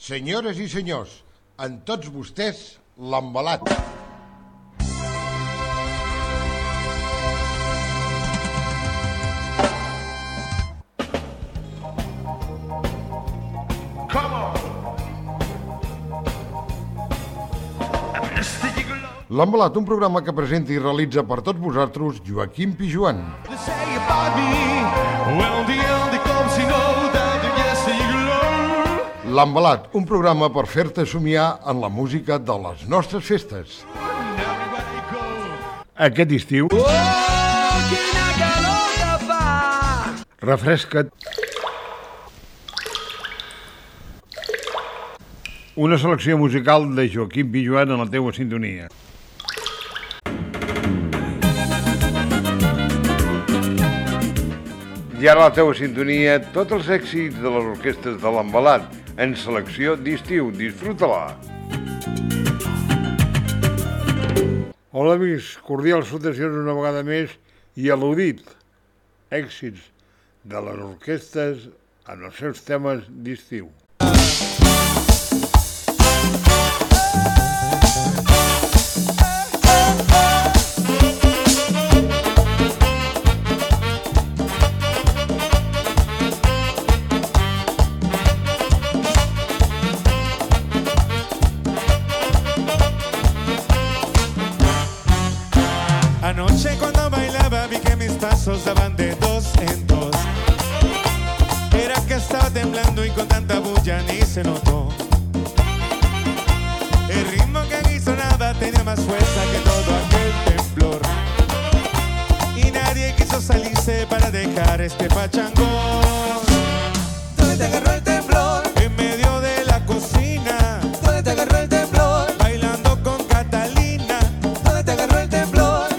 Senyores i senyors, amb tots vostès, l'Envelat. L'Envelat, un programa que presenta i realitza per tots vosaltres Joaquim Pijuan. L'Envelat, un programa per fer-te somiar en la música de les nostres festes. Aquest estiu... Refresca't. Una selecció musical de Joaquim Pijuan en la teua sintonia. I ara la teua sintonia, tots els èxits de les orquestres de l'Envelat, en selecció d'estiu. Disfruta-la! Hola, amics, cordials salutacions una vegada més i al·ludit. Èxits de les orquestres en els seus temes d'estiu. Anoche cuando bailaba vi que mis pasos daban de dos en dos. Era que estaba temblando y con tanta bulla ni se notó. El ritmo que aquí sonaba tenía más fuerza que todo aquel temblor. Y nadie quiso salirse para dejar este pachangón. ¿Dónde te agarró el temblor? En medio de la cocina. ¿Dónde te agarró el temblor? Bailando con Catalina. ¿Dónde te agarró el temblor?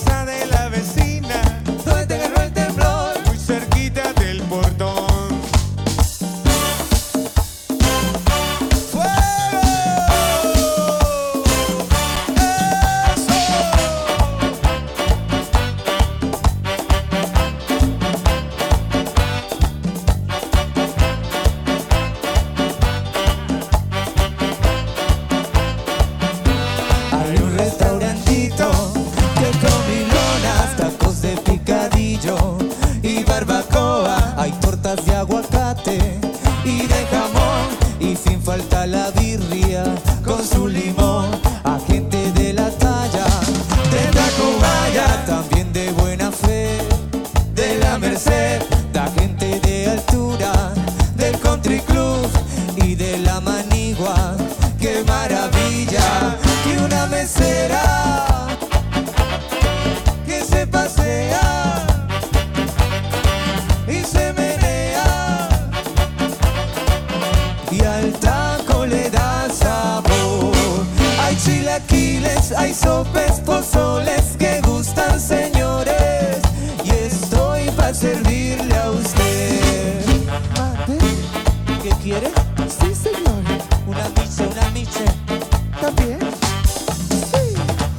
Hay sopes, pozoles que gustan, señores, y estoy para servirle a usted. ¿Mate? ¿Qué quiere? Sí, señor. Una miche, ¿también? Sí.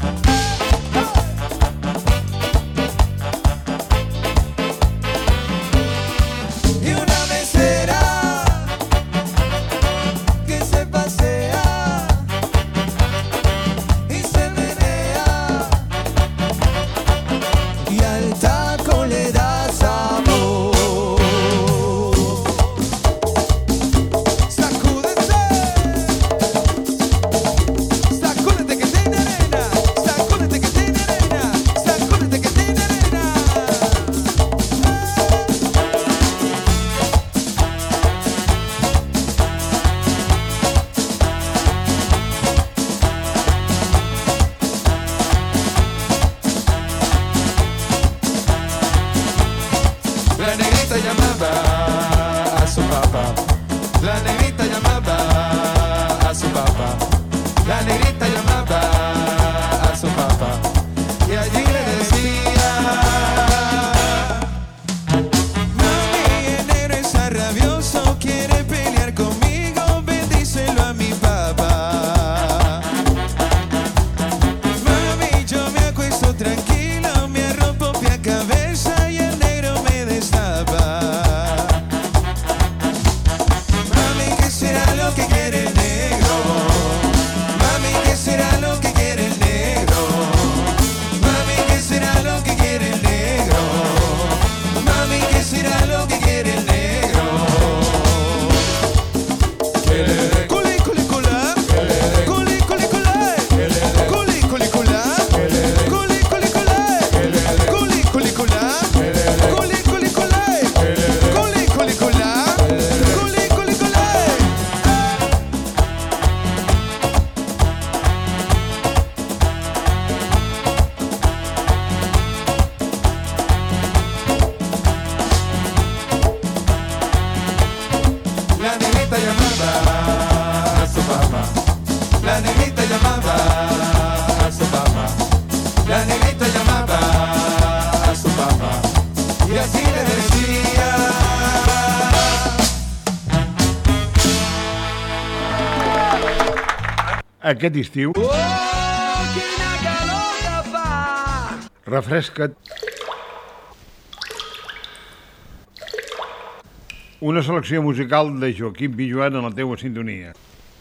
Y una mesera que se pasea. quiere el negro. Mami, ¿qué será lo que quiere el negro? Mami, ¿qué será lo que quiere el negro? Mami, ¿qué será lo que quiere el negro? Culi, culi, cula. Culi, culi, cula. Culi, culi, cula. Culi, culi, cula. Culi, culi, cula. Culi, culi, cula. Culi, culi, cula. Culi, culi, cula. La negrita llamaba a su mamá. La negrita llamaba a su mamá. La negrita llamaba a su mamá. Y así le decía. Aquest estiu, ¡Oh, quina calor que fa! refresca't. Una selecció musical de Joaquim Pijuan en la teua sintonia.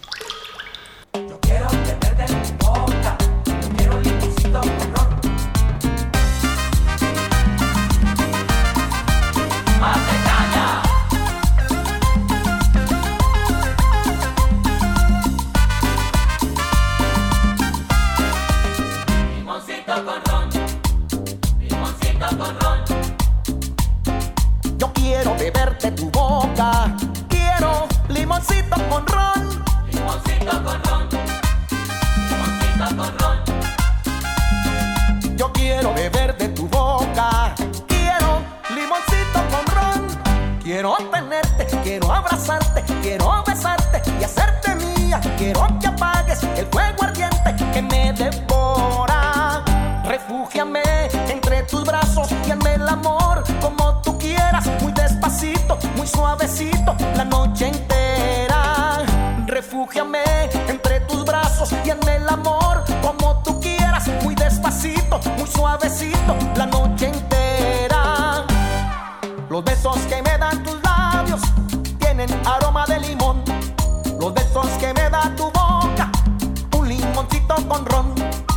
Yo quiero beberte tu boca, quiero limoncito con ron. Limoncito con ron, limoncito con ron. Yo quiero beber de tu boca, quiero limoncito con ron. Quiero tenerte, quiero abrazarte, quiero besarte y hacerte mía. Quiero que apagues el fuego ardiente que me devora. Refúgiame entre tus brazos y hazme el amor como tú quieras, muy despacito, muy suavecito, la noche entera. Refúgiame entre tus brazos y hazme el amor como tú quieras, muy despacito, muy suavecito, la noche entera. Los besos que me dan tus labios tienen aroma de limón. Los besos que me da tu boca, un limoncito con ron.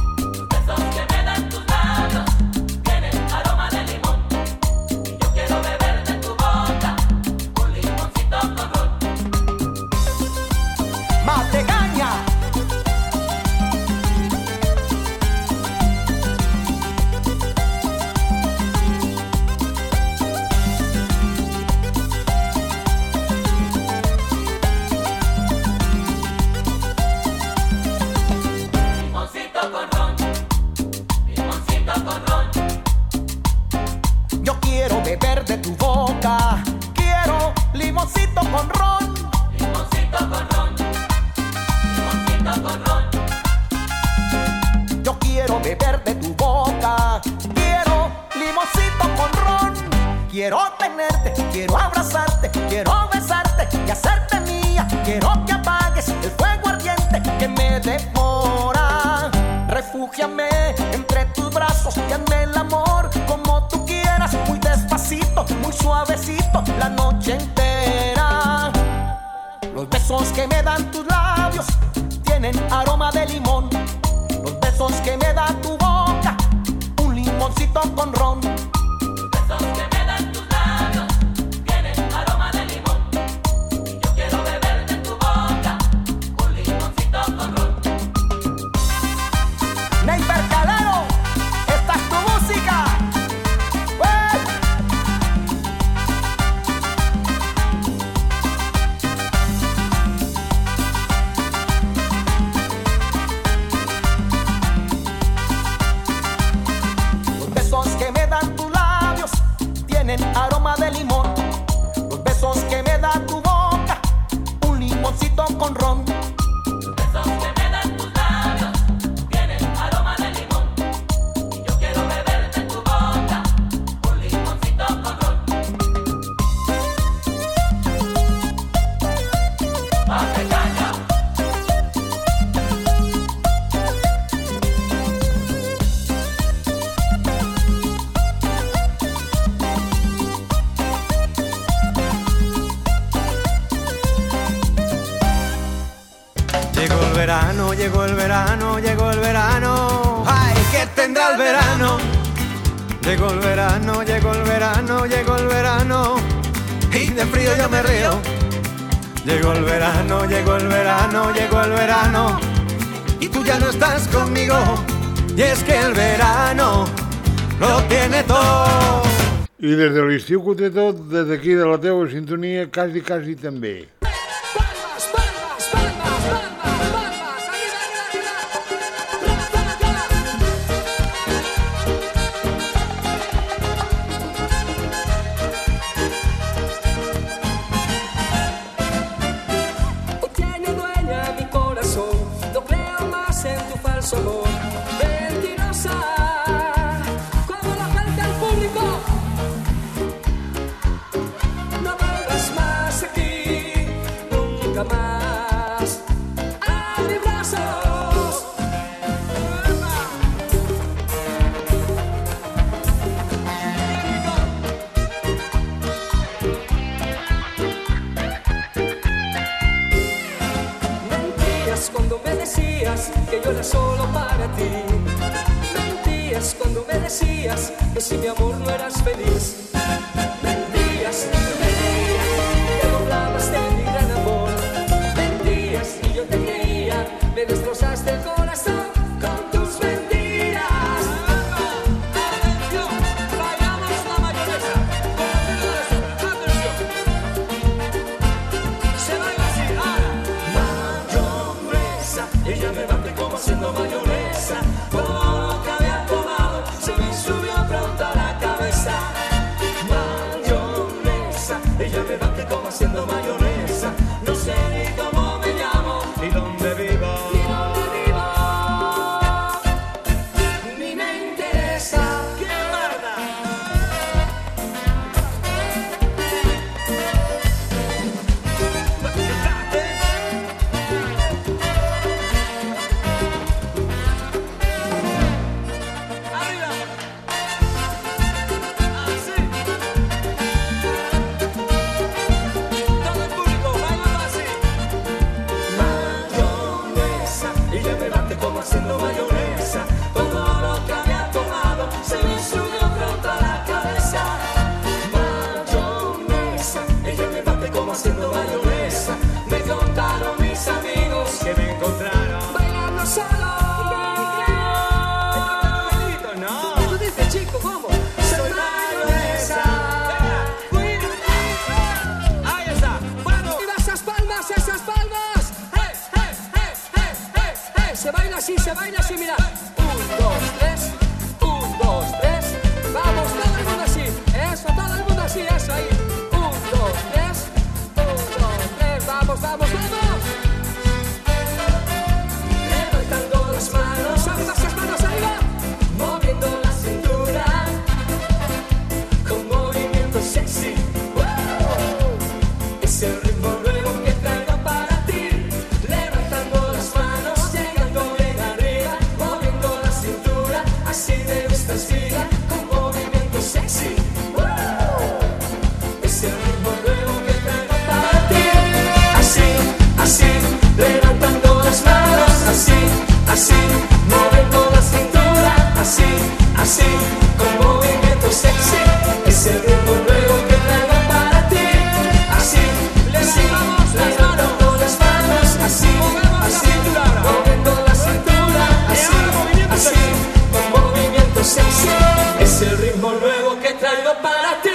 Yo quiero beber de tu boca, quiero limoncito con ron. Limoncito con ron, limoncito con ron. Yo quiero beber de tu boca, quiero limoncito con ron. Quiero tenerte, quiero abrazarte, quiero besarte y hacerte mía. Quiero que apagues el fuego ardiente que me devora. Refúgiame entre tus brazos y hazme el amor como tú quieras, muy despacito, muy suavecito, la noche entera. Los besos que me dan tus labios tienen aroma de limón. Los besos que me da tu boca, un limoncito con ron. Los besos que me dan tus labios tienen aroma de limón. Yo quiero beber de tu boca, un limoncito con ron. Neiber Calero, esta es tu música. Los besos que me dan tu Llegó el verano, llegó el verano, llegó el verano. ¡Ay, qué tendrá el verano! Llegó el verano, llegó el verano, llegó el verano. Y de frío yo me río. Llegó el verano, llegó el verano, llegó el verano. Y tú ya no estás conmigo. Y es que el verano lo tiene todo. I des de l'estiu que ho té tot, des d'aquí de la teva sintonia, quasi també. Palmas, palmas, palmas, palmas, palmas. Arriba, arriba, arriba. Hoy tiene dueña mi corazón. No creo más en tu falso amor. Mentirosa, como la gente al público. No vuelvas más aquí, nunca más a mis brazos. Mentías cuando me decías que yo era solo para ti. Mentías cuando me decías que si mi amor no eras feliz. Mentías, que no hablabas de mi gran amor. Mentías y yo te creía, me destrozaste el corazón con tus mentiras. Atención, bailamos la mayonesa. Atención, se baila así, mayonesa, ella me bate como haciendo mayonesa. Todo lo que había tomado se me subió pronto a la cabeza. Mayonesa, ella me bate como haciendo mayonesa. No sé ni cómo me llamo, ni dónde vivo, ni me interesa. ¡Qué barda! ¡Arriba! ¡Así! Todo el público, bailando así. Mayonesa, ella me bate como haciendo mayonesa. Todo lo que había tomado se me subió pronto a la cabeza. Mayonesa, ella me bate como haciendo mayonesa. Me contaron mis amigos que me encontraron bailando solo. No. ¿Tú dices, chico, cómo? Soy mayonesa. Ahí está. Bueno. Y esas palmas, esas palmas. ¡Hey, hey, hey, hey, hey, hey! Se baila así, mira. 1, 2, 3. 1, 2, 3. Vamos, todo el mundo así. Eso, todo el mundo así, eso ahí. 1, 2, 3. 1, 2, 3. Vamos, vamos, vamos. Levantando las manos, arriba esas manos, arriba. Moviendo la cintura con movimiento sexy. ¡Wow! Es el ritmo nuevo que traigo para ti. Levantando las manos, llegando bien arriba. Moviendo la cintura, así me gusta asfixia con movimiento sexy. ¡Wow! Es el ritmo nuevo que traigo para ti. Así, así, levantando las manos, así, así, moviendo la cintura, así, así, con movimiento sexy. Es el ritmo nuevo que traigo para ti. Así, levantamos levantando las manos, así, así, moviendo la cintura, así, así, con movimiento sexy. Es el ritmo nuevo que traigo para ti.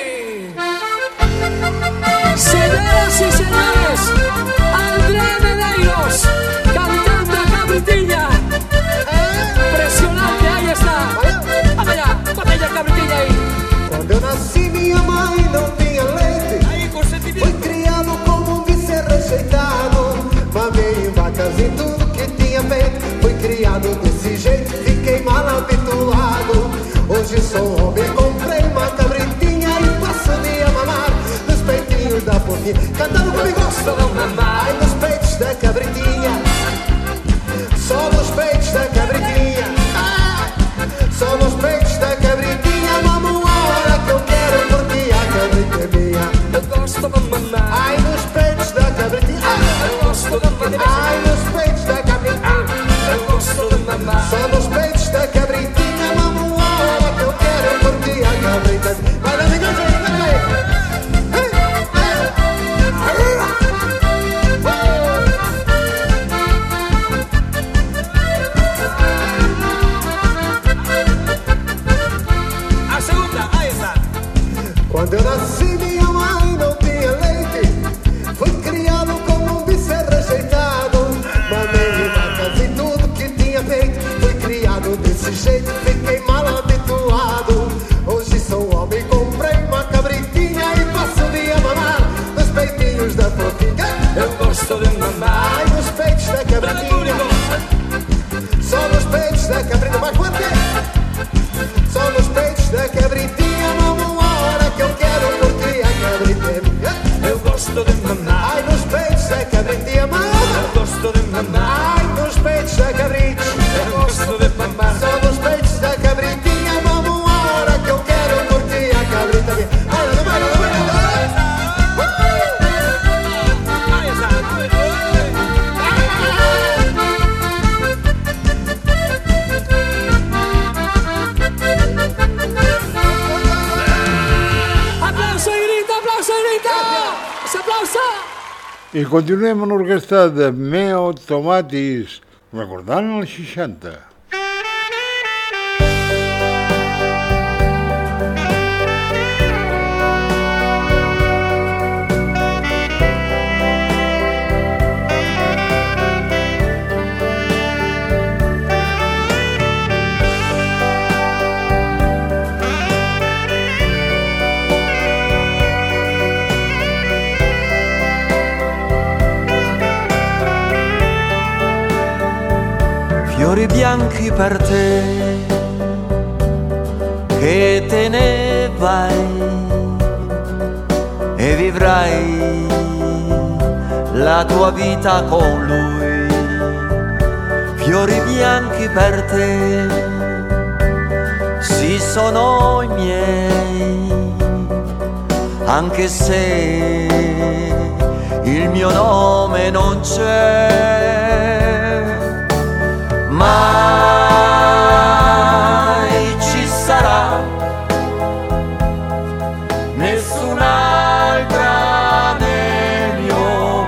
Señoras y señores, André Medeiros, cantando a Cabritinha. Impresionante, ahí está. Vamos allá, botella Cabritinha ahí. Quando eu nasci, minha mãe não tinha leite. Ahí, con sentimiento. Fui criado como um vice rejeitado. Mamei em vacas em tudo que tinha feito. Fui criado desse jeito, fiquei mal habituado. Hoje sou homem, comprei uma cabritinha e passo o dia a mamar nos peitinhos da porquinha. Cantando comigo, só não mamar. Ai, nos peitos da cabritinha. Só nos peitos da cabritinha. Só nos peitos da cabritinha. Mamo a hora que eu quero porque a cabrita é minha. Eu gosto de mamar. Ai, nos peitos da cabritinha. Eu gosto de mamar. Ai, nos peitos da cabritinha Eu gosto de mamar. só nos peitos da cabritinha, vamos hora que eu quero curtir a cabrita. Vai lá, vem cá, vem cá, vem cá. A segunda, aí está. Quando eu nasci, minha mãe não tinha leite. Fui criado como um bicho rejeitado. Mamei vacas em tudo que tinha feito. Fui criado desse jeito, fiquei mal habituado. Hoje sou homem, comprei uma cabritinha e passo o dia a mamar nos peitinhos da fofinha. Eu gosto de mamar. Ai, nos peitos da cabritinha, só nos peitos da cabritinha. Mais forte! Só nos peitos da cabritinha, vamos a hora que eu quero curtir a cabritinha. Eu gosto de mamar. Ai, nos peitos da cabritinha, mama. Eu gosto de mamar. Ai, nos peitos da cabritinha. Eu gosto de mamar. Só nos peitos da cabritinha, vamos a hora que eu quero curtir a cabritinha. Ai, não vai, não vai, não vai. Aí está. Aplauso e grita, aplauso e grita. Ese aplauso. I continuem amb l'orquestra de Meo Tomatis, recordant els 60. Fiori bianchi per te, che te ne vai e vivrai la tua vita con lui. Fiori bianchi per te, sì sono i miei, anche se il mio nome non c'è. Mai ci sarà nessun'altra nel mio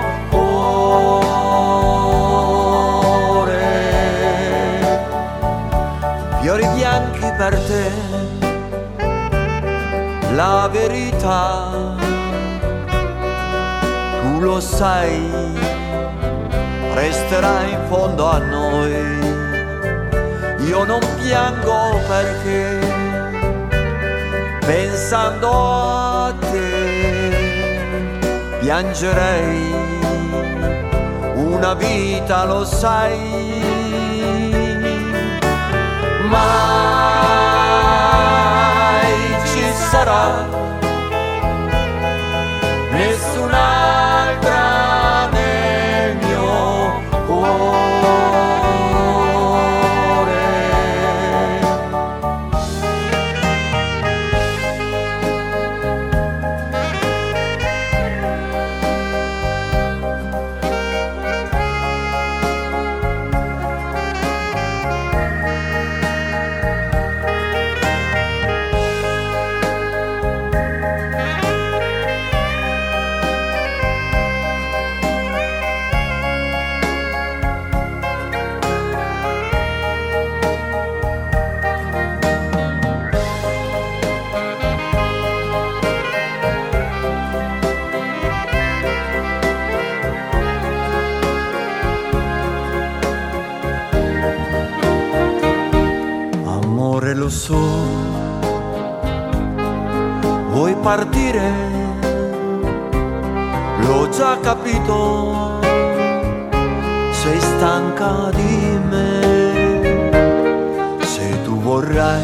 cuore. Fiori bianchi per te, la verità tu lo sai, resterà in fondo a noi. Io non piango perché pensando a te piangerei una vita, lo sai. Mai ci sarà nessun'altra nel mio cuore. Lo so, vuoi partire, l'ho già capito, sei stanca di me. Se tu vorrai,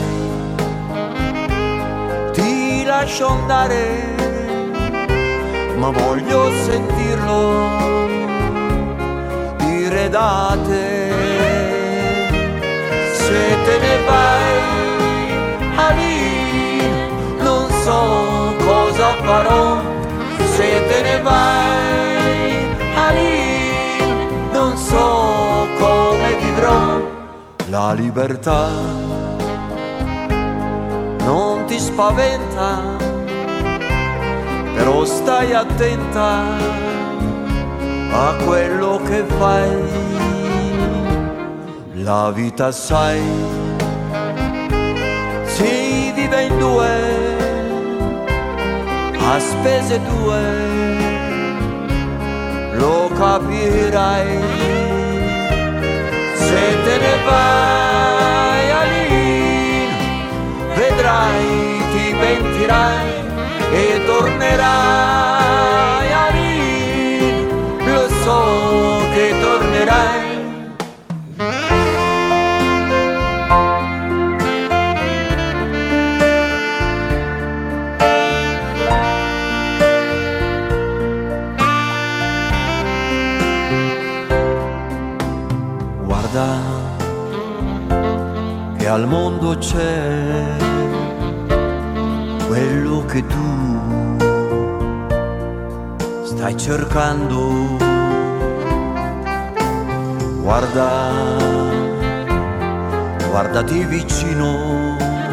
ti lascio andare, ma voglio sentirlo dire da te. Se te ne vai, Ali, non so cosa farò. Se te ne vai, Ali, non La libertà non ti spaventa, però stai attenta a quello che fai. La vita, sai, si vive in due, a spese tue, lo capirai. Se te ne vai a lì, vedrai, ti pentirai e tornerai a lì, lo so che tornerai. Che al mondo c'è quello che tu stai cercando. Guarda, guardati vicino,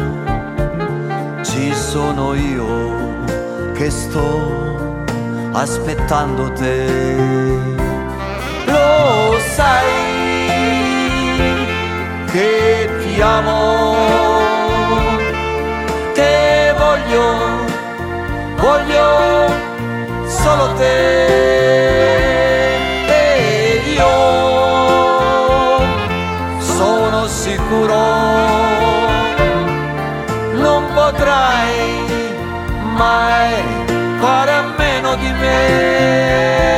ci sono io che sto aspettando te. Lo sai che ti amo, che voglio solo te. E io sono sicuro non potrai mai fare a meno di me.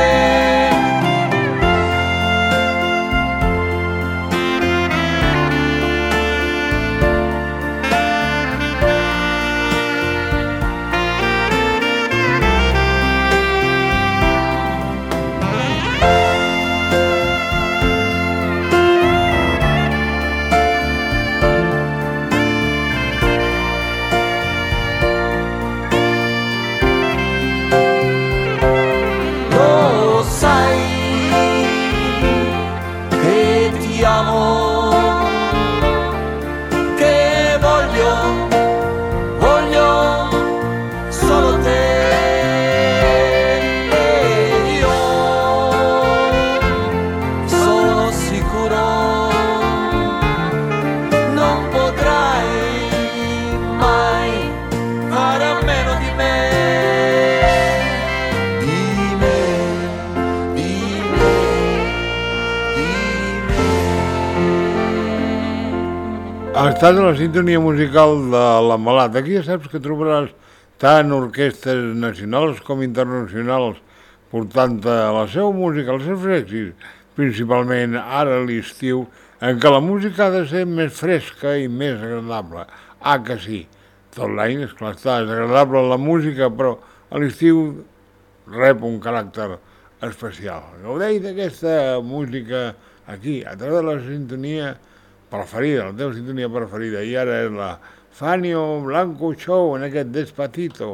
Estàs a la sintonia musical de La Malata. Aquí ja saps que trobaràs tant orquestres nacionals com internacionals portant-te la seva música, els seus èxits, principalment ara a l'estiu, en què la música ha de ser més fresca i més agradable. Ah, que sí, tot l'any, esclar, és agradable la música, però a l'estiu rep un caràcter especial. Gaudeix d'aquesta música aquí, a través de la sintonia preferida, la teva sintonia preferida, i ara és la Fanio Blanco Show en aquest Despacito.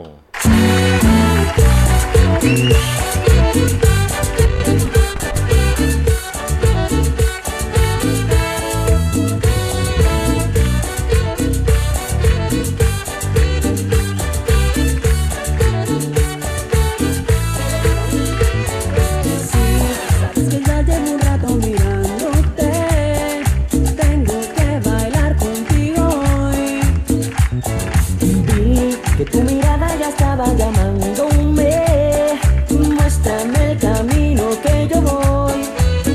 Tu mirada ya estaba llamándome, muéstrame el camino que yo voy.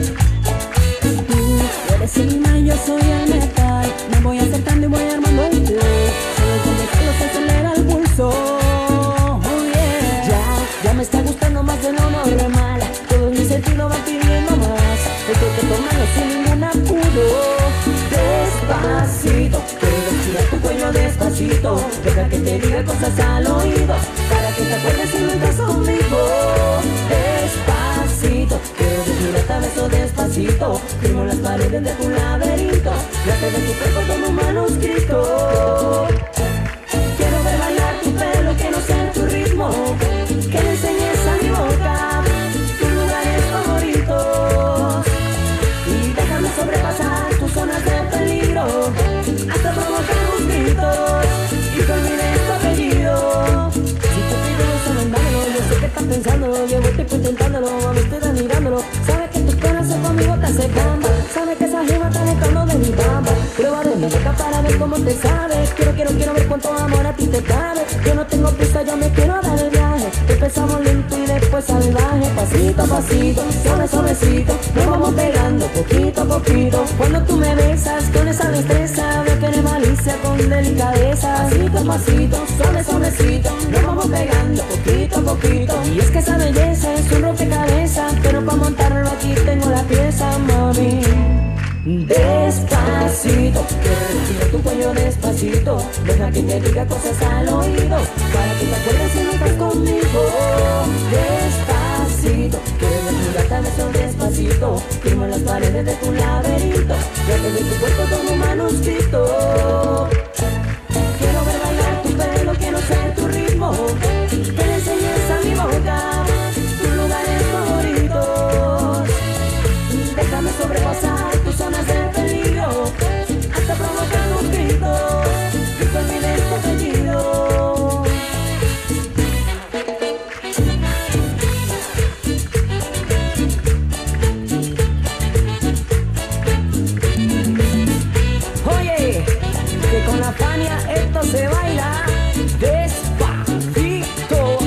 Tú eres el imán, yo soy el metal, me voy acercando y voy armando el play. Solo con dejarlo se acelera el pulso. Oh yeah. Ya me está gustando más de lo normal, todo mi sentido va pidiendo más. Esto que tomarlo sin ningún apuro. Despacito, quiero respirar tu cuello despacito. Deja que te diga cosas al oído, para que te acuerdes si no estás conmigo. Despacito, quiero desnudarte a beso despacito. Firmo las paredes de tu laberinto, late de tu cuerpo como un manuscrito. Quiero ver bailar tu pelo, que no sea tu ritmo, que le enseñes a mi boca tus lugares favoritos. Y déjame sobrepasar tus zonas de peligro. hacer conmigo te hace gamba. Sabe que esa jeva está buscando de mi bamba. Prueba de mi boca para ver cómo te sabes. Quiero ver cuánto amor a ti te cabe. Yo no tengo prisa, yo me quiero dar el viaje. Empezamos lento y después salvaje. Pasito a pasito, suave suavecito. Nos vamos pegando poquito a poquito. Cuando tú me besas con esa destreza, veo que eres malicia con delicadeza. Pasito a pasito, suave suavecito. Nos vamos pegando poquito a poquito. Y es que esa belleza es un rompecabezas, pero para montarlo aquí tengo la pieza, mami. Despacito, que respira tu cuello despacito. Deja que te diga cosas al oído, para que te acuerdes si no estás conmigo. Despacito, que desnudarte beso despacito. Firmo en las paredes de tu laberinto, ya te doy tu cuerpo como un manuscrito. Quiero ver bailar tu pelo, quiero ser tu ritmo. Que le enseñes a mi boca tus lugares favoritos. Déjame sobrepasar tus zonas de peligro, hasta provocar un grito, y que olvides tu apellido. Oye, que con la Fania esto se baila despacito.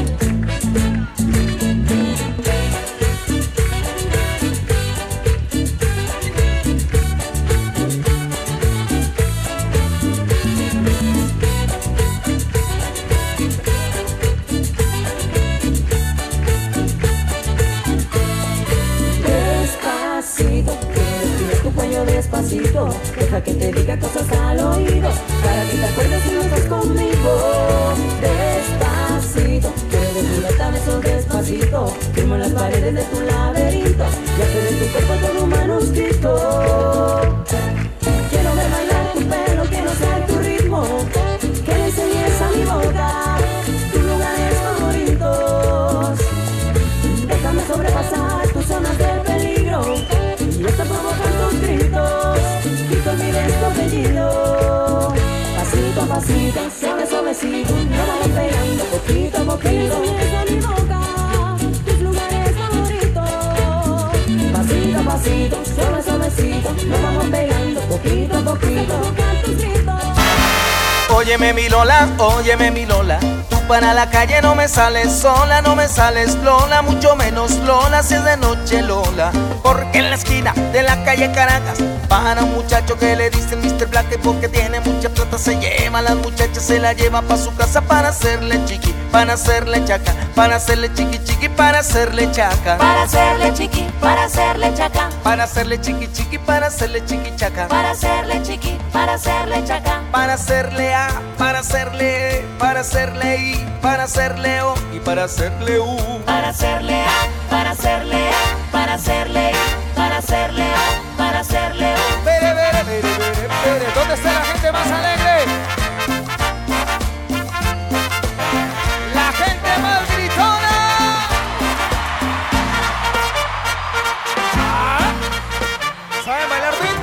Despacito, que respires tu cuello despacito. Deja que te diga cosas al oído, para que te acuerdes si no estás conmigo. Despacito, quiero desnudarte a besos despacito. Firmo en las paredes de tu laberinto, ya te de tu cuerpo con un manuscrito. Quiero ver bailar tu pelo, quiero ser tu ritmo. Que le enseñes a mi boca tus lugares favoritos. Déjame sobrepasar tus zonas de peligro, y hasta provocar tus gritos, y que olvides tu apellido. Pasito a pasito, suave suavecito, nos vamos pegando poquito a poquito. Que le enseñes a mi boca tus lugares favoritos. Pasito a pasito, suave suavecito, nos vamos pegando poquito a poquito. Hasta provocar tus gritos. Óyeme mi Lola, óyeme mi Lola. Tú para la calle no me sales sola, no me sales Lola, mucho menos Lola si es de noche Lola. Porque en la esquina de la calle Caracas para un muchacho que le dicen Mr. Black, y porque tiene mucha plata se lleva a las muchachas, se la lleva pa' su casa para hacerle chiqui, para hacerle chaca, para hacerle chiqui chiqui, para hacerle chaca. Para hacerle chiqui, para hacerle chaca, Para hacerle chiqui chiqui, para hacerle chiqui chaca. para hacerle chiqui, para hacerle chaca, Para hacerle A, para hacerle E, para hacerle I, para hacerle O y para hacerle U. para hacerle A, para hacerle E, para hacerle I, para hacerle O, para hacerle U. Pere, pere, pere, pere, pere. ¿Dónde está la gente más alegre? La gente más gritona. Ah, ¿saben bailar bien?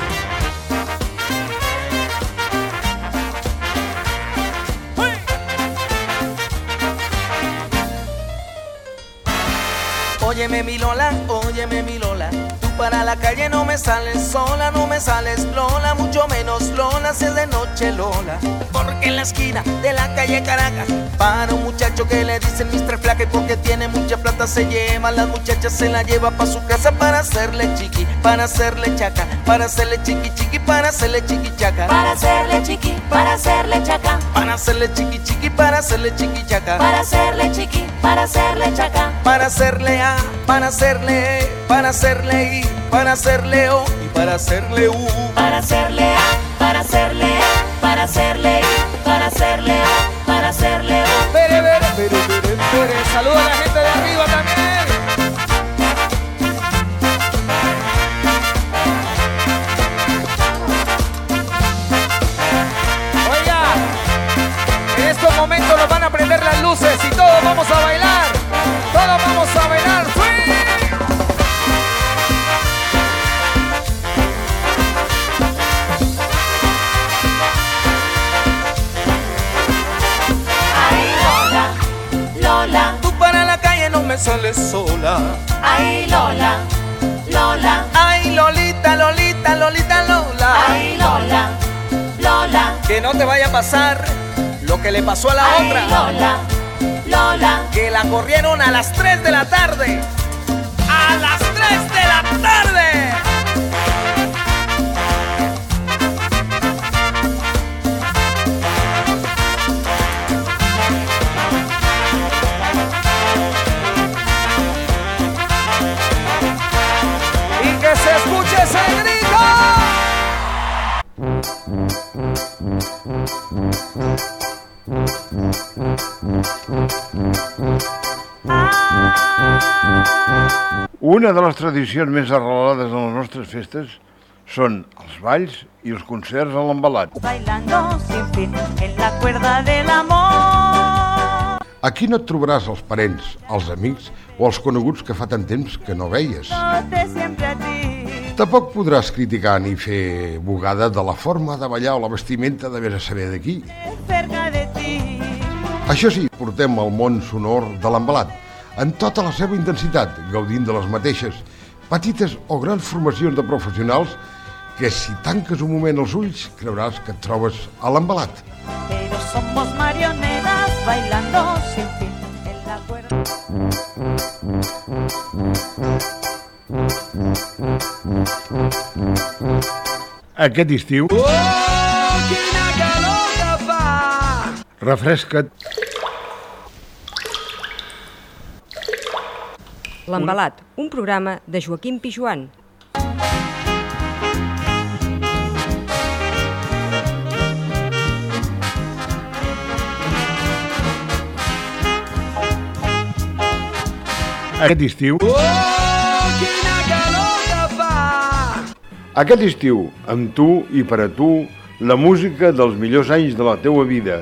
Óyeme mi Lola, óyeme mi Lola. Tú para la calle no me sales sola, no me sales Lola, mucho menos Lola si es de noche Lola. Porque en la esquina de la calle Caracas para un muchacho que le dicen Mr. Flaca, y porque tiene mucha plata se lleva a las muchachas, se la lleva pa' su casa para hacerle chiqui, para hacerle chaca, para hacerle chiqui chiqui, para hacerle chiqui chaca. Para hacerle chiqui, para hacerle chaca, Para hacerle chiqui chiqui, para hacerle chiqui chaca. para hacerle chiqui, para hacerle chaca, Para hacerle A, para hacerle E, para hacerle I, para hacerle O y para hacerle U. para hacerle A, para hacerle E, para hacerle I, para hacerle O, para hacerle U. Pere, pere, pere, pere, pere. Saluda a la gente de arriba también. Oiga, en estos momentos nos van a prender las luces y todos vamos a bailar. Todos vamos a bailar. ¡Sí! Ay Lola, Lola, Tú para la calle no me sales sola. ay Lola, Lola, que no te vaya a pasar lo que le pasó a la Ay, otra. Lola, Lola, Que la corrieron a las 3 de la tarde. ¡A las 3 de la tarde! Y que se escuche ese grito. Una de les tradicions més arrelades en les nostres festes són els balls i els concerts a l'embalat. Bailando sin fin en la cuerda del amor. Aquí no et trobaràs els parents, els amics o els coneguts que fa tant temps que no veies. Te siempre a ti. Tampoc podràs criticar ni fer bugada de la forma de ballar o la vestimenta de vés a saber d'aquí. Cerca de ti. Això sí, portem el món sonor de l'embalat, en tota la seva intensitat, gaudint de les mateixes, petites o grans formacions de professionals que si tanques un moment els ulls creuràs que et trobes a l'embalat. Pero somos marionetas bailando sin fin en la cuerda. Aquest estiu... Quina calor que fa! Refresca't. L'Embalat, un programa de Joaquim Pijuan. Aquest estiu... Quina calor que fa! Aquest estiu, amb tu i per a tu, la música dels millors anys de la teua vida.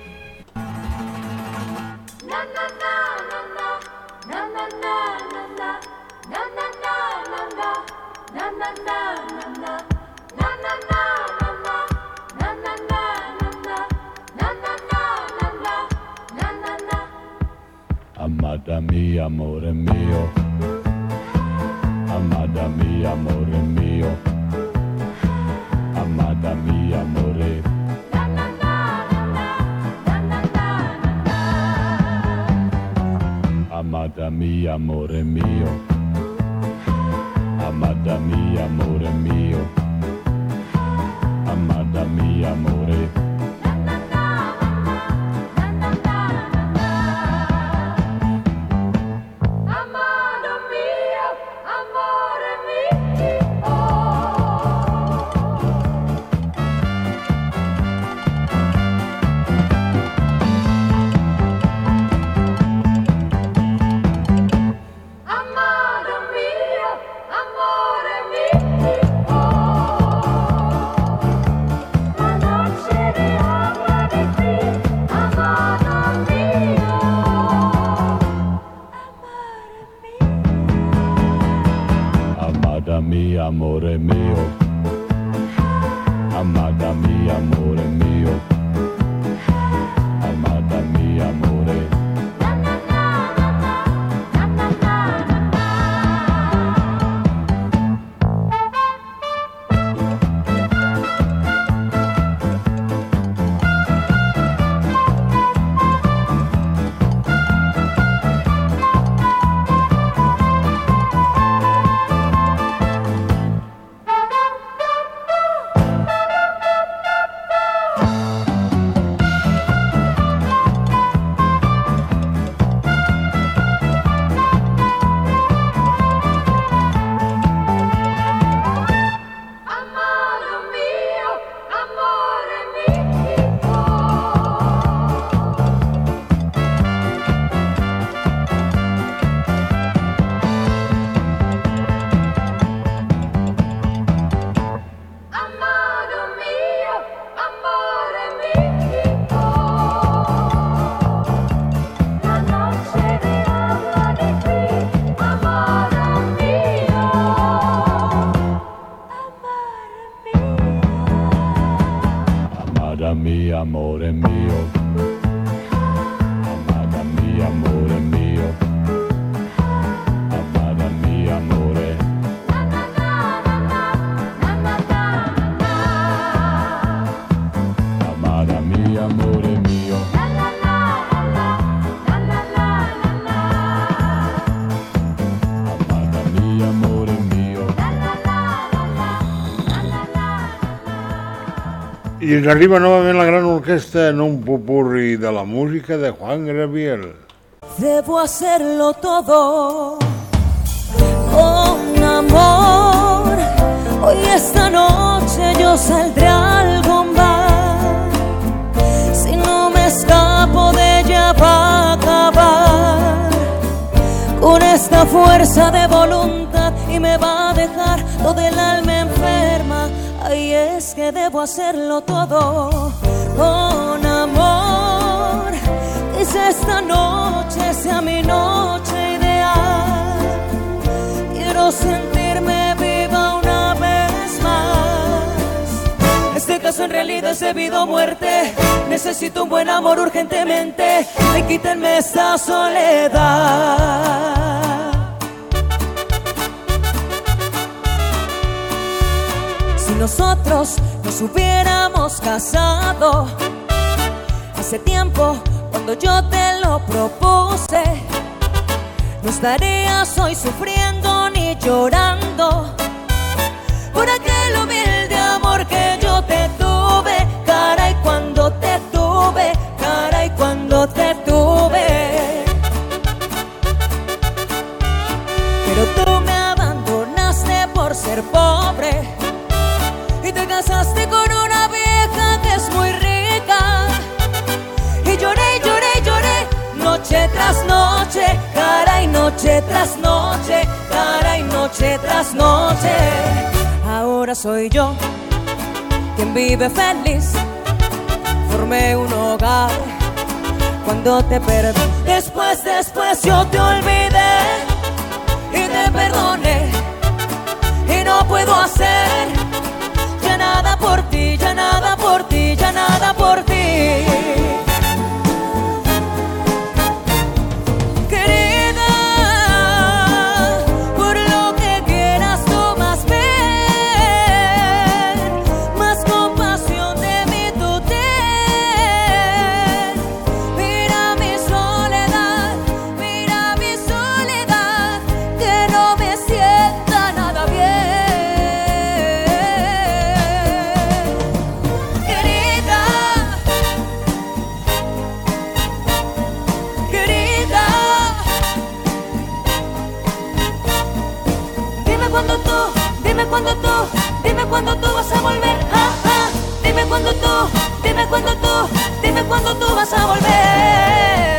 Amada mia, amore mio. Amada mia, amore mio. Amada mia, amore. Amada mia, amore mio. Amada mia, amore mio. Amada mia, amore. Amada mia, amore mio. Amada mia, amore mio. Amada mia, amore. Amada mia, amore mio. Amada mia, amore mio. Amada mia, amore. Amada I ens arriba novament la gran orquestra en un popurri de la música de Juan Gabriel. Debo hacerlo todo con amor. Hoy esta noche yo saldré a algún bar. Si no me escapo de ella va a acabar con esta fuerza de voluntad y me va a dejar toda el alma enferma. Ay, es que debo hacerlo todo con amor. Quizá esta noche sea mi noche ideal. Quiero sentirme viva una vez más. Este caso en realidad es debido a muerte. Necesito un buen amor urgentemente. Me quítenme esta soledad. Si nosotros nos hubiéramos casado hace tiempo, cuando yo te lo propuse, no estarías hoy sufriendo ni llorando por aquel humilde amor que yo te tuve. Caray, cuando te tuve, caray, cuando te tuve. Pero tú me abandonaste por ser pobre y te casaste con una vieja que es muy rica. Y lloré, lloré, lloré, noche tras noche, caray, noche tras noche, caray, noche tras noche. Ahora soy yo quien vive feliz. Formé un hogar cuando te perdí. Después yo te olvidé y te perdoné. Y no puedo hacer ya nada por ti, ya nada por ti, ya nada por ti. Querida, por lo que quieras tú más ver, más compasión de mí tú ten. Mira mi soledad, que no me sienta nada bien. Dime cuándo tú vas a volver. Dime cuándo tú vas a volver.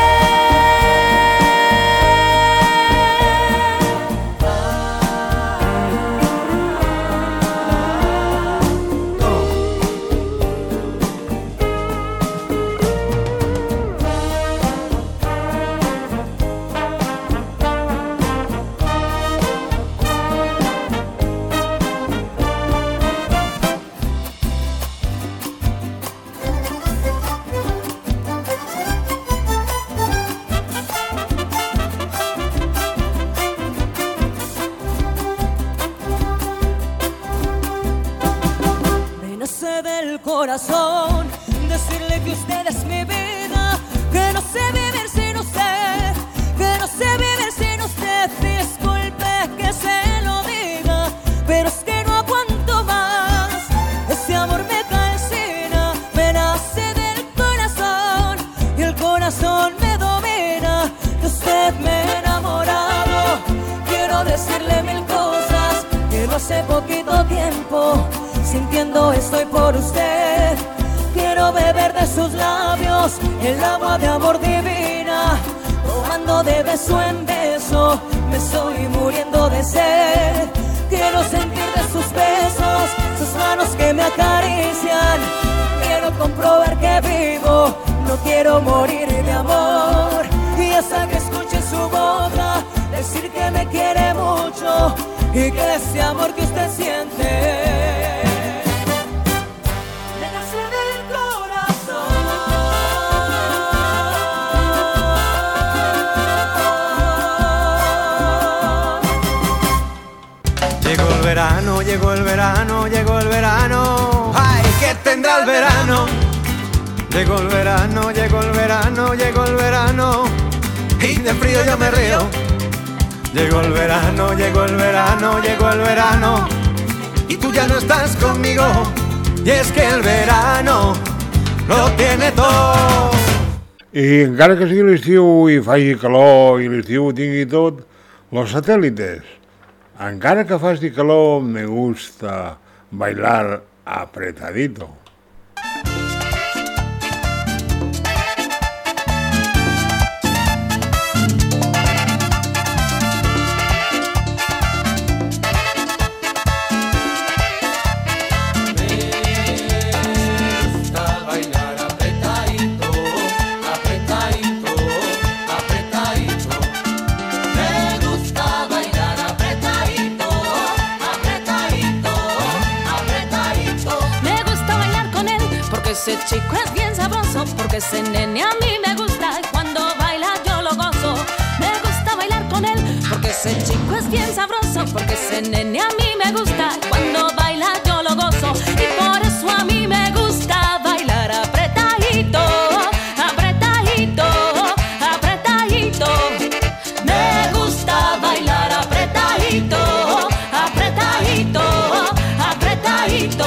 Corazón, decirle que usted es mi vida, que no sé vivir sin usted, que no sé vivir sin usted. Disculpe que se lo diga, pero es que no aguanto más. Ese amor me calcina, me nace del corazón y el corazón me domina. De usted me he enamorado, quiero decirle mil cosas que no hace poquito tiempo sintiendo estoy por usted. Quiero beber de sus labios el agua de amor divina, tomando de beso en beso, me estoy muriendo de sed. Quiero sentir de sus besos, sus manos que me acarician. Quiero comprobar que vivo, no quiero morir de amor. Y hasta que escuche su boca decir que me quiere mucho y que ese amor que usted siente llegó el verano, llegó el verano. Ay, ¿qué tendrá el verano? Llegó el verano, llegó el verano, llegó el verano. Y de frío yo me río. Llegó el verano, llegó el verano, llegó el verano. Y tú ya no estás conmigo. Y es que el verano lo tiene todo. I encara que sigui l'estiu i faci calor i l'estiu ho tingui tot, los satélites, encara que faci calor, me gusta bailar apretadito. Ese chico es bien sabroso, porque ese nene a mí me gusta y cuando baila yo lo gozo. Me gusta bailar con él, porque ese chico es bien sabroso, porque ese nene a mí me gusta y cuando baila yo lo gozo. Y por eso a mí me gusta bailar apretadito, apretadito, apretadito. Me gusta bailar apretadito, apretadito, apretadito.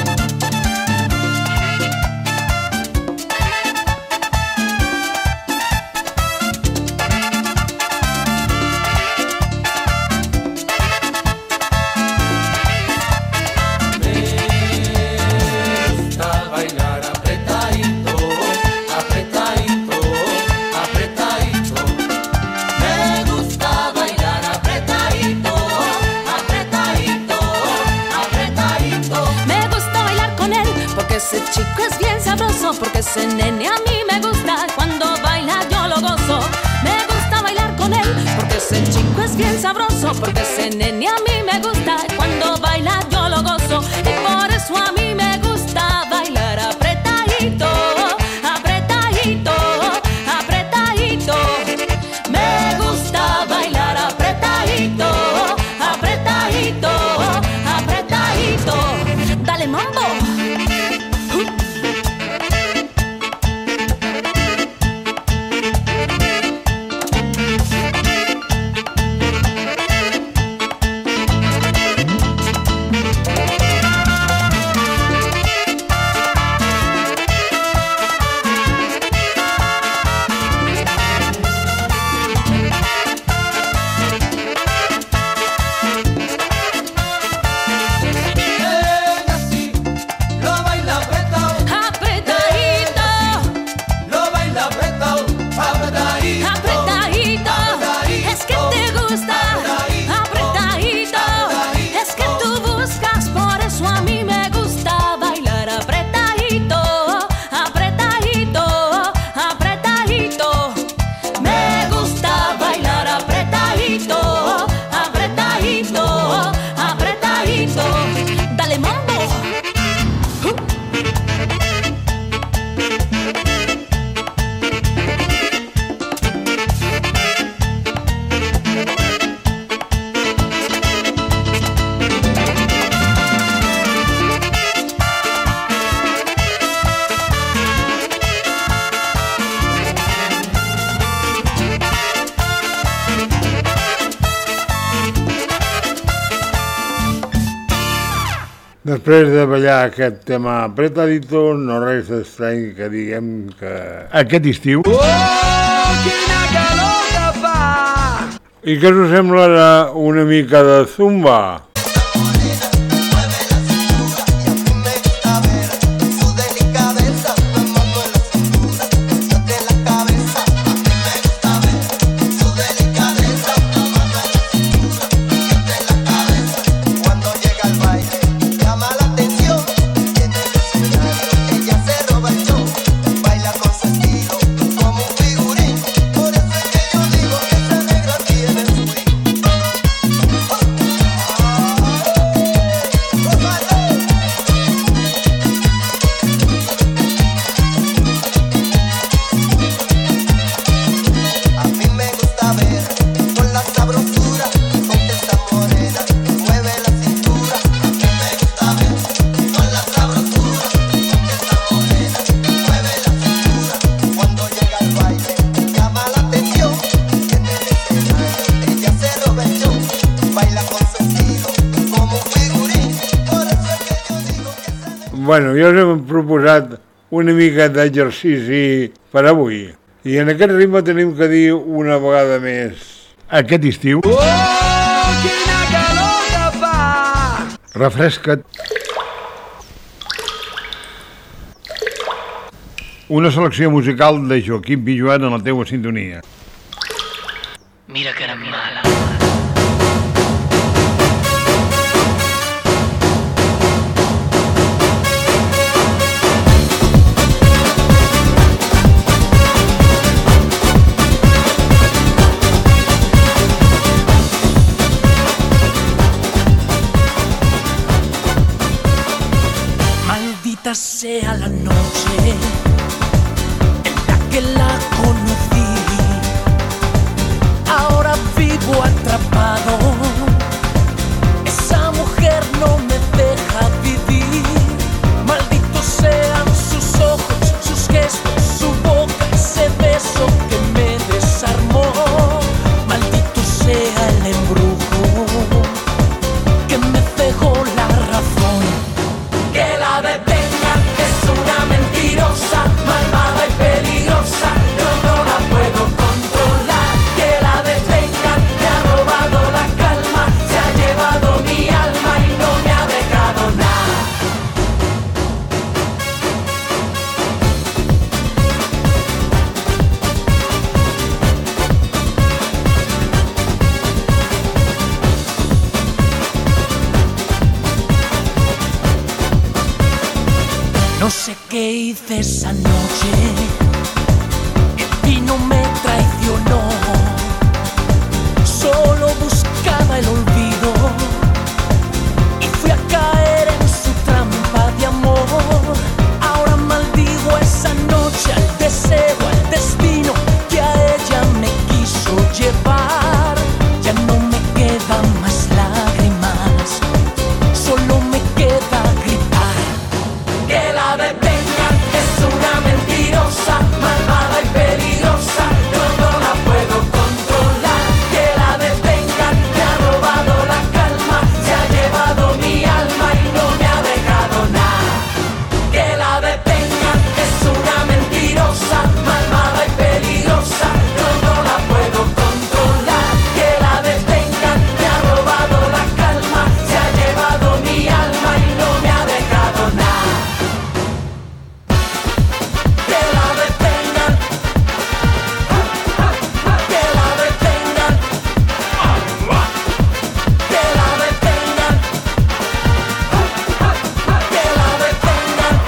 Ese chico es bien sabroso, porque ese nene a mí me gusta, cuando baila yo lo gozo. Me gusta bailar con él, porque ese chico es bien sabroso, porque ese nene a mí me gusta, cuando baila yo lo gozo. Y por eso a mí me gusta bailar apretadito, apretadito, apretadito. Me gusta bailar apretadito, apretadito, apretadito. Dale mambo. Després de ballar aquest tema apretadito, no res estrany que diguem que aquest estiu... Oh, quina calor que fa! I què us sembla una mica de zumba? Por eso es que yo digo que esa negra tiene swing. Bueno, jo us hem proposat una mica d'exercici per avui. I en aquest ritme tenim que dir una vegada més aquest estiu. Oh, quina calor que fa! Refresca't. Una selecció musical de Joaquim Pijuan en la teua sintonia. Mira que era mala. Maldita sea la noche en la que la conocí. Ahora vivo atrapado. Esa mujer no me deja vivir. Malditos sean sus ojos, sus gestos, su boca, ese beso que me desarmó. Maldito sea el embrujo que me cegó la razón. Que la detengan, es una mentirosa, malvada y peligrosa. Yo no la puedo controlar. Que la detengan, me ha robado la calma, se ha llevado mi alma y no me ha dejado nada. No sé qué hice esa noche, el vino me traicionó. Solo buscaba el olvido y fui a caer en su trampa de amor. Ahora maldigo esa noche, al deseo, al destino que a ella me quiso llevar. Ya no me quedan más lágrimas, solo me queda gritar. Que la detengan, es una mentirosa, malvada y peligrosa. Yo no la puedo controlar. Que la detengan, me ha robado la calma, se ha llevado mi alma y no me ha dejado nada. Que la detengan, es una mentirosa, malvada y peligrosa. Yo no la puedo controlar. Que la detengan, me ha robado la calma, se ha llevado mi alma y no me ha dejado nada. Que la detengan, que la detengan, que la detengan, que la detengan.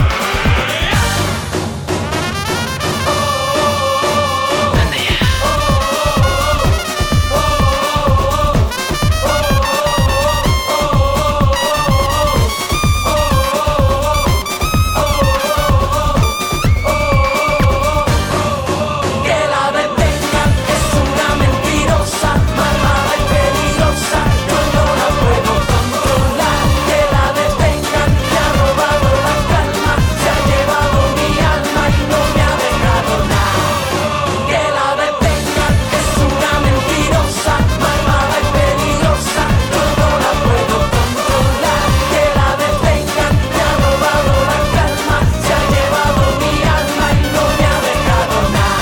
Que la detengan, es una mentirosa, malvada y peligrosa. Yo no la puedo controlar. Que la detengan, me ha robado la calma, se ha llevado mi alma y no me ha dejado nada. Que la detengan, es una mentirosa, malvada y peligrosa. Yo no la puedo controlar. Que la detengan, me ha robado la calma, se ha llevado mi alma y no me ha dejado nada.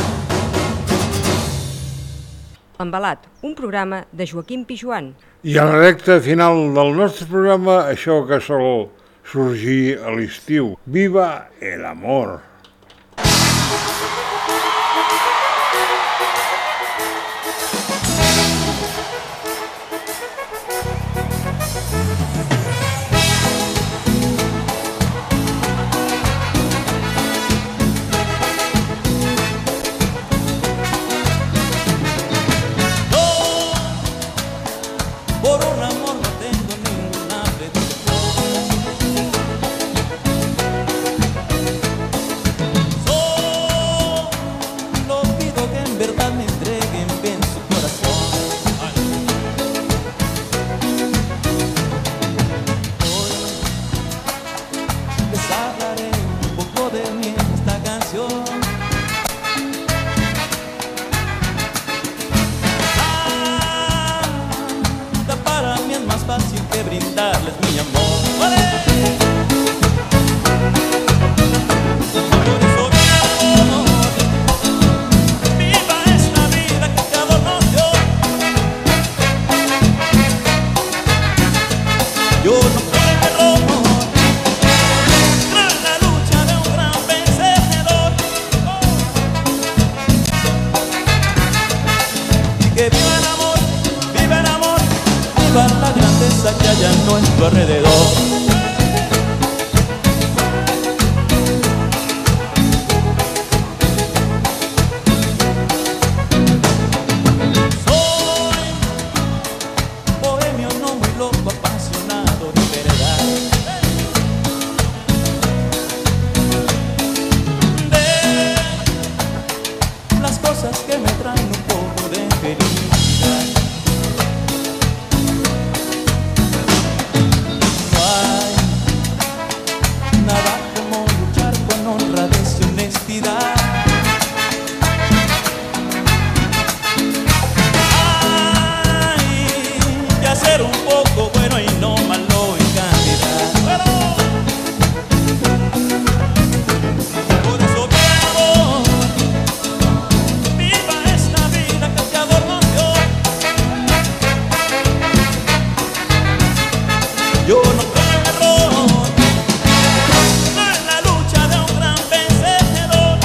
Embalat, un programa de Joaquim Pijuan. I a la recta final del nostre programa, això que sol sorgir a l'estiu. Viva el amor! Por un amor no tengo ninguna pretensión. Solo pido que en verdad me entreguen bien su corazón. Hoy les hablaré un poco de mí en esta canción. Para mí es más fácil que brindarles mi amor. ¡Vale! nuestro alrededor. Soy bohemio, no muy loco, apasionado de verdad. De las cosas que me traen un poco de felicidad. No hay nada como luchar con honradez y honestidad. Hay que hacer un poco bueno y no malo en cantidad. Por eso quiero viva esta vida que el Creador nos dio. Yo no corro en la lucha de un gran vencedor.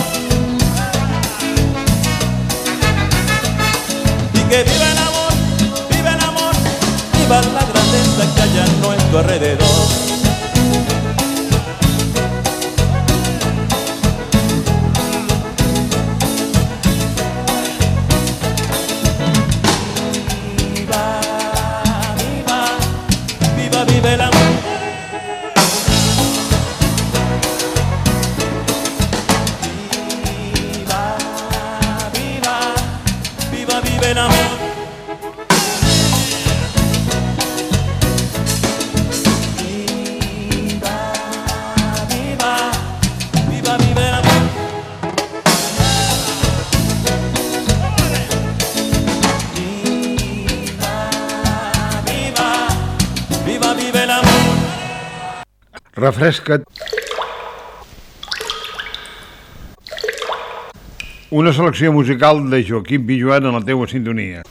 Y que viva el amor, viva la grandeza que hay a nuestro alrededor. Viva, viva, viva, viva el amor. Viva, viva, viva, viva el amor. Viva, viva, viva, viva el amor. Viva, viva, viva el amor. Refresca't. Una selecció musical de Joaquim Pijuan en la teua sintonia.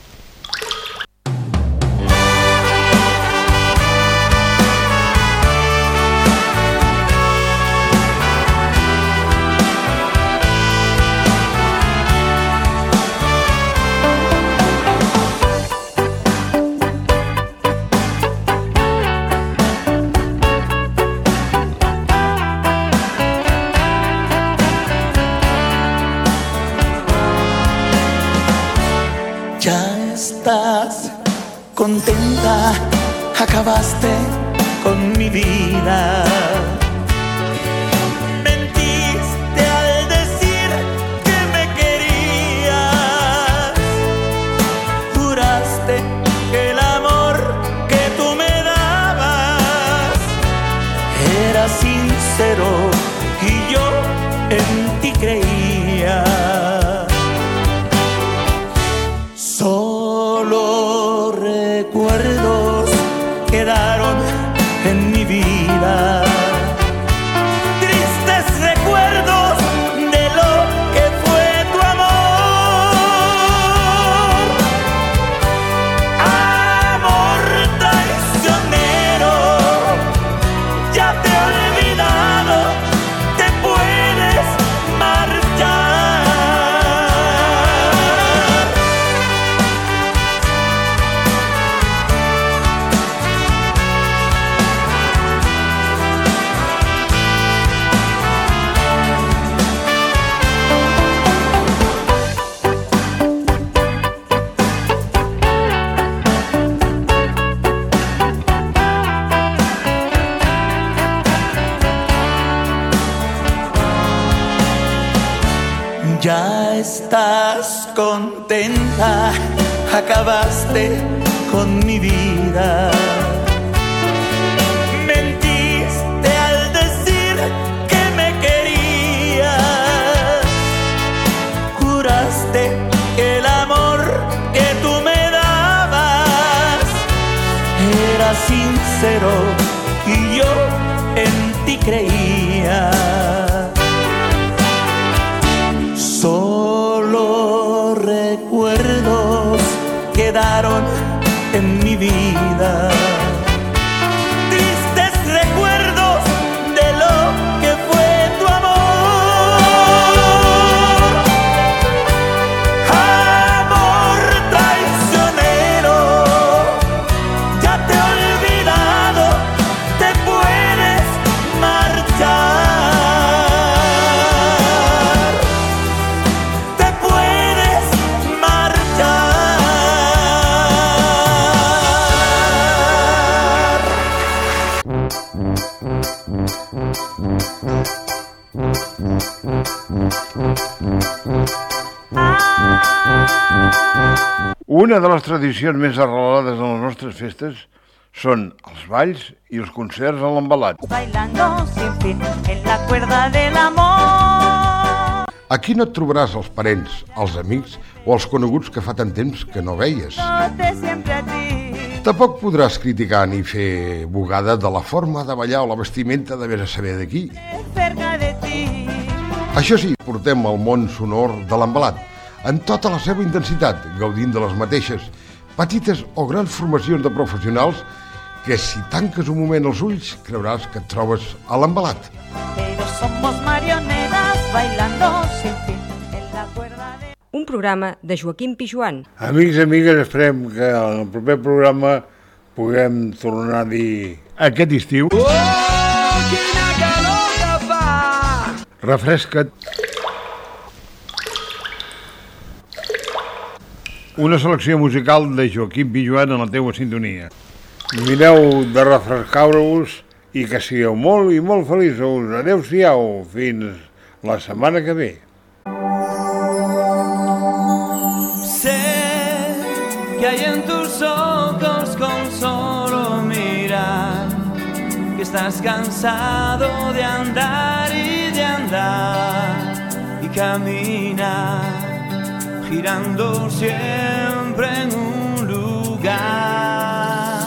Ya estás contenta, acabaste con mi vida. Mentiste al decir que me querías. Juraste que el amor que tú me dabas era sincero y yo en ti creía. Solo recuerdos quedaron en mi vida. Tristes recuerdos de lo que fue tu amor. Amor traicionero, ya te he olvidado, te puedes marchar. Ya estás contenta, acabaste con mi vida. Mentiste al decir que me querías. Juraste que el amor que tú me dabas era sincero y yo en ti creía. Solo recuerdos quedaron en mi vida. Una de les tradicions més arrelades en les nostres festes són els balls i els concerts a l'Envelat. Bailando sin fin en la cuerda del amor. Aquí no et trobaràs els parents, els amics o els coneguts que fa tant temps que no veies. Siempre a ti. Tampoc podràs criticar ni fer bugada de la forma de ballar o la vestimenta de vés a saber d'aquí. Cerca de ti. Això sí, portem el món sonor de l'Envelat, en tota la seva intensitat, gaudint de les mateixes, petites o grans formacions de professionals que si tanques un moment els ulls creuràs que et trobes a l'Envelat. Pero somos marionetas bailando sin fin en la cuerda de... Un programa de Joaquim Pijuan. Amics i amigues, esperem que en el proper programa puguem tornar a dir aquest estiu. Oh, quina calor que fa! Refresca't. Una selecció musical de Joaquim Pijuan en la teua sintonia. Mireu de refrescar-vos i que sigueu molt i molt feliços. Adéu-siau, fins la setmana que ve. Sé que hay en tus ojos con solo mirar que estás cansado de andar y caminar girando siempre en un lugar.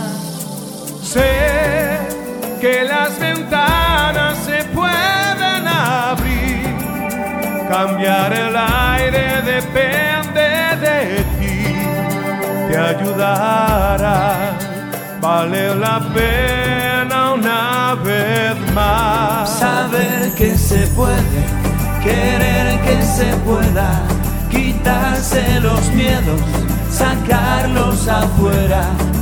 Sé que las ventanas se pueden abrir, cambiar el aire depende de ti, te ayudará, vale la pena una vez más. Saber que se puede, querer que se pueda, quitarse los miedos, sacarlos afuera.